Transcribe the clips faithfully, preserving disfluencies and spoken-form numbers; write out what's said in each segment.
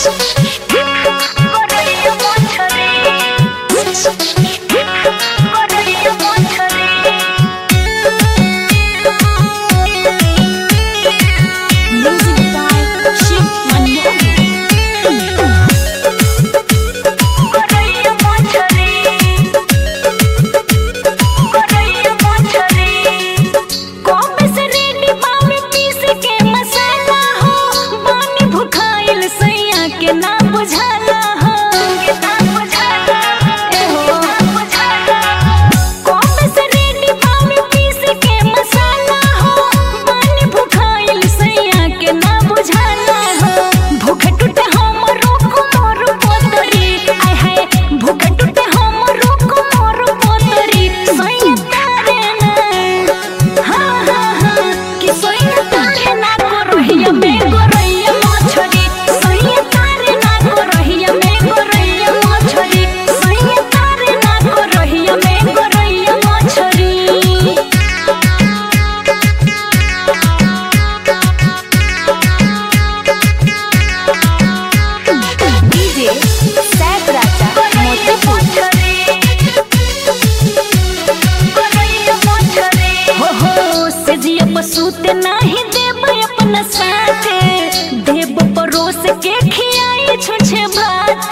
सूते नहीं देब अपना साथे, देब परोस के खियाई छुछे भात।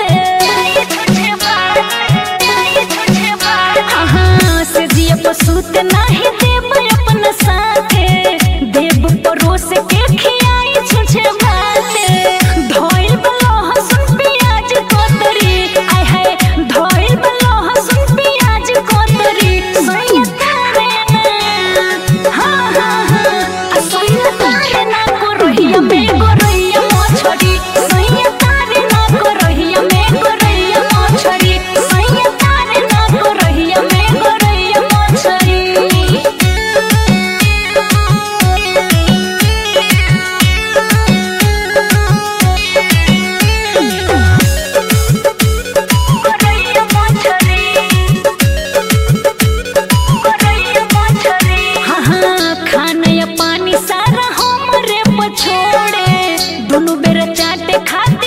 हाँ से जिया पर सूते नहीं देब अपना साथे, देब परोस के खियाई छुछे भात। धोइल लहसुन प्याज कोतरी, आय हाय धोइल लहसुन प्याज कोतरी। दोनों बेरा चाटे खा